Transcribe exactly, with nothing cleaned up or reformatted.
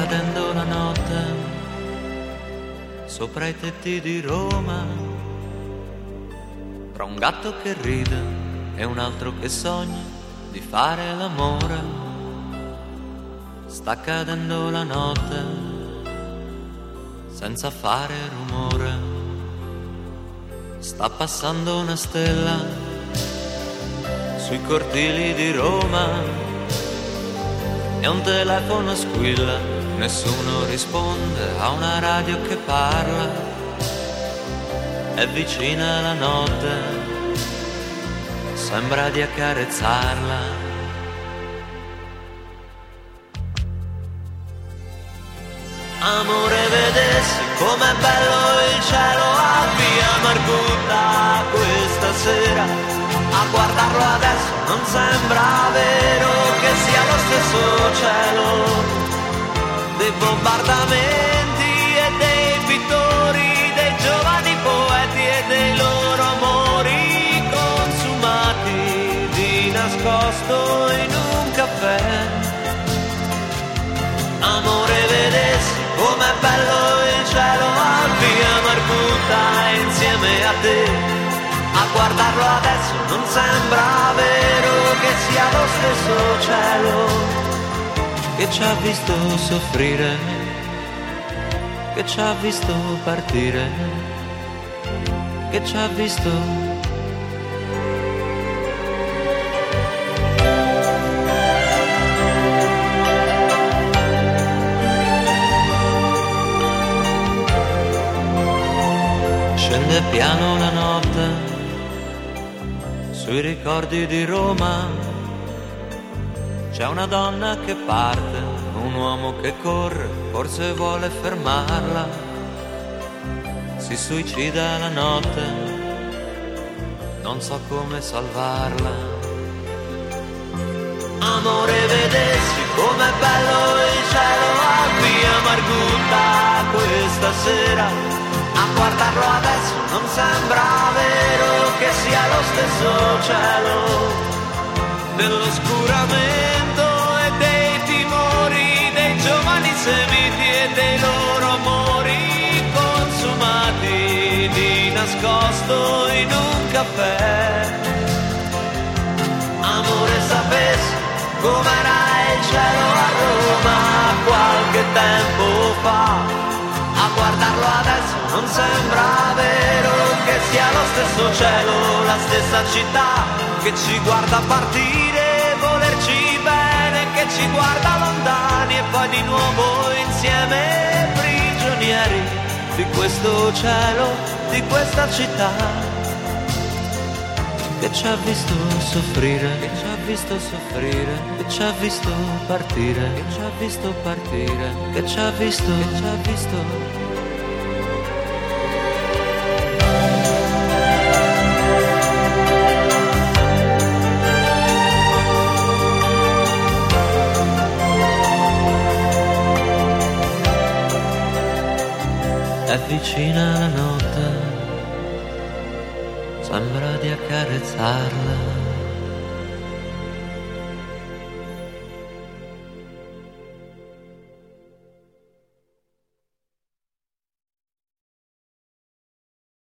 cadendo la notte sopra i tetti di Roma, tra un gatto che ride e un altro che sogna di fare l'amore. Sta cadendo la notte senza fare rumore, sta passando una stella sui cortili di Roma e un telefono squilla, nessuno risponde a una radio che parla. È vicina la notte, sembra di accarezzarla. Amore, vedessi com'è bello il cielo a via Margutta questa sera. A guardarlo adesso non sembra vero che sia lo stesso cielo dei bombardamenti e dei pittori, dei giovani poeti e dei loro amori consumati di nascosto in un caffè. Amore, vedessi com'è bello il cielo a via Margutta insieme a te. A guardarlo adesso non sembra vero che sia lo stesso cielo che ci ha visto soffrire, che ci ha visto partire, che ci ha visto. Scende piano la notte sui ricordi di Roma, c'è una donna che parte, un uomo che corre, forse vuole fermarla, si suicida la notte, non so come salvarla. Amore, vedessi com'è bello il cielo a via Margutta questa sera. A guardarlo adesso non sembra vero che sia lo stesso cielo dell'oscuramento e dei timori dei giovani semiti e dei loro amori consumati di nascosto in un caffè. Amore, sapessi com'era il cielo a Roma qualche tempo fa. A guardarlo adesso non sembra vero che sia lo stesso cielo, la stessa città che ci guarda partire, volerci bene, che ci guarda lontani e poi di nuovo insieme prigionieri di questo cielo, di questa città che ci ha visto soffrire, che ci ha visto soffrire, che ci ha visto partire, che ci ha visto partire, che ci ha visto, che ci ha visto. È vicina la notte, sembra di accarezzarla.